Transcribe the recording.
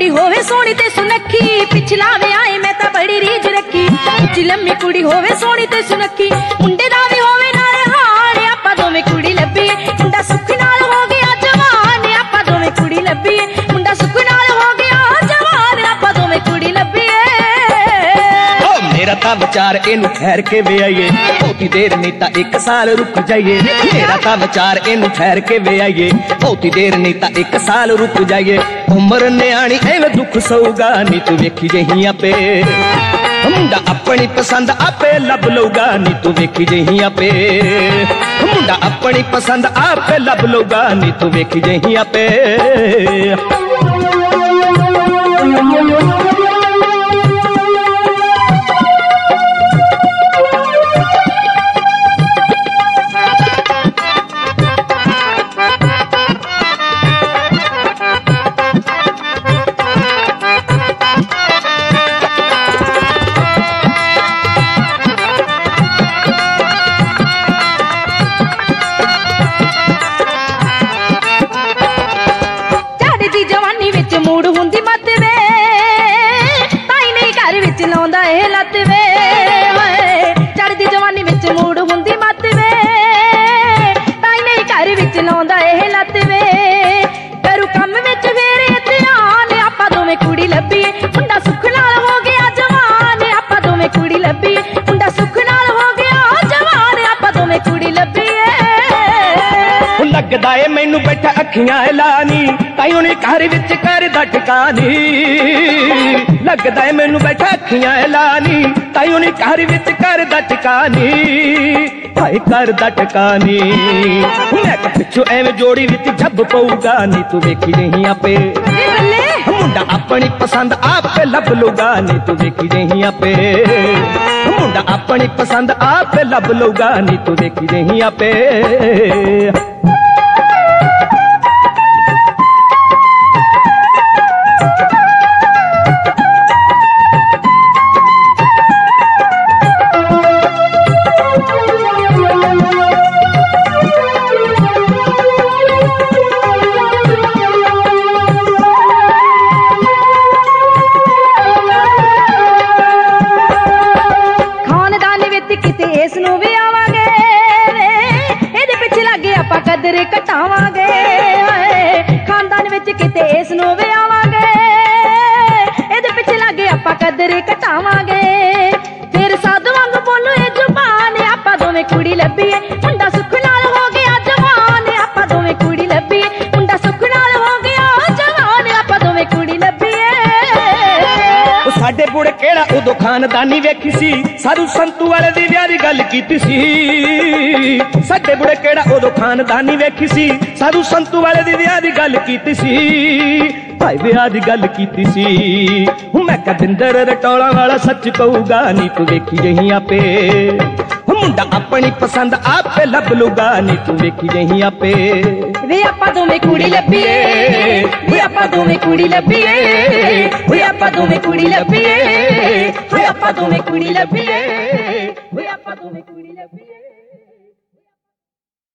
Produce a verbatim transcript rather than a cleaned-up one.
कुड़ी होवे सोहनी ते सुनखी, पिछला विआहे मैं तां बड़ी रीझ रखी। उच्ची लम्मी कुड़ी होवे सोहनी ते सुनखी, मुंडे दा वी होवे नाल हाण, आपां दोवें कुड़ी लभीए, मुंडा सुख नाल हो गया जवान, आपां दोवें कुड़ी लभीए, मुंडा सुख नाल हो गया जवान, आपां दोवें कुड़ी लभीए। मेरा तां विचार इनू ठहर के वे आइए, बहुती देर नहीं तां एक साल रुक जाइए। मेरा तां विचार इनू ठहर के वे आइए, बहुती देर नहीं तां एक साल रुक जाइए। उम्र न्याणी एवें दुख सऊगा, नी तू वेखी जही आपे, मुंडा अपनी पसंद आपे लब लूगा, नी तू वेखी जही आपे, मुंडा अपनी पसंद आपे लब लूगा, नी तू वेखी जही आपे। मूड़ हुंदी मत वे, ताई नहीं घर विच लाउंदा ए लत वे, चढ़दी जवानी विच मूड़ हुंदी मत वे, ताई नहीं घर विच लाउंदा ए लत वे। करू कम विच फेरे ध्यान, आपां दोवें कुड़ी लभीए, मुंडा सुख नाल हो गया जवान, आपां दोवें कुड़ी लभीए, मुंडा सुख नाल हो गया जवान, आपां दोवें कुड़ी लभीए। लगदा ए मैनू बैठा अखियां लानी, ताई उन्हें घर विच करदा ठिकानी, लगदा ए मैनू बैठा अखियां लानी, ताई उन्हें घर विच करदा ठिकानी, हाय करदा ठिकानी। मैं पिछो एवें जोड़ी विच जब पऊगा, नी तू वेखी जही आपे, मुंडा अपनी पसंद आपे लब लूगा, नी तू वेखी जही आपे, मुंडा अपनी पसंद आपे लब लूगा, नी तू वेखी जही आपे। कदर घटावांगे, खानदान विच किते इस नूं विआवांगे, इहदे पिछे लागे आपां कदर घटावांगे। फिर साधु वांग बोलो ए जुबान, आपां दोवें कुड़ी लभीए, मुंडा सुख नाल हो गया जवान, आपां दोवें कुड़ी लभीए, मुंडा सुख नाल हो गया जवान, आपां दोवें कुड़ी लभीए। साडे बुढ़े केड़ा उदों खानदानी वेखी सी, साधु संतू वाले दी विआह दी गल कीती सी, साडे बुढ़े केड़ा उदों खानदानी वेखी सी, साधु संतू वाले दी विआह दी गल कीती सी, भाई विआह दी गल कीती सी। मैं कदिंदर रटौला वाला सच कहूगा, नी तू वेखी जही आपे, मुंडा अपनी पसंद आपे लब लूगा, नी तू वेखी जही आपे। वे आपां दोवें कुड़ी लभीए, वे आपां दोवें कुड़ी लभीए, वे आपां दोवें कुड़ी लभीए, वे आपां दोवें कुड़ी लभीए, वे आपां दोवें कुड़ी लभीए।